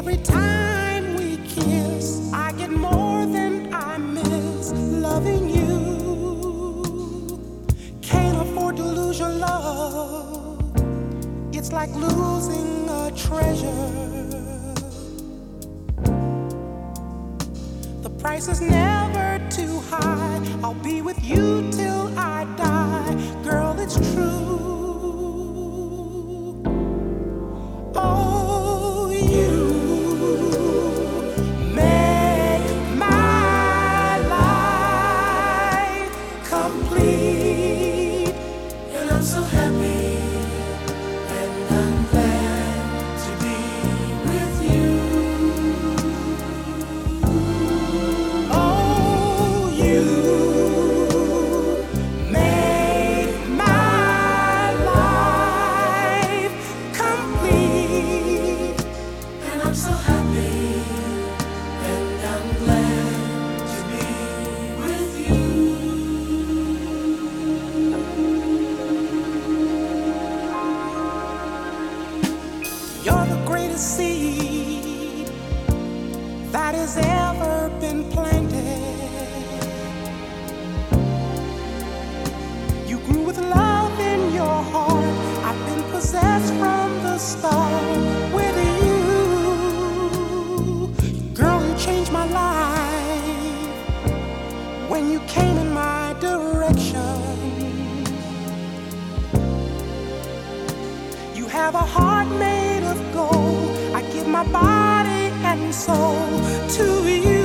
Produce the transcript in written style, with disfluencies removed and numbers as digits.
Every time we kiss, I get more than I miss loving you. Can't afford to lose your love. It's like losing a treasure. The price is never too high. I'll be with you till I die. Girl, it's true. Oh, you make my life complete. And I'm so happy, and I'm glad to be with you. Oh, you make my life complete. And I'm so happy, and I'm glad to be with you. You're the greatest seed that has ever been planted. You grew with love in your heart. I've been possessed from the start with you. Girl, you changed my life when you came in my direction. You have a heart made of gold. I give my body and soul to you.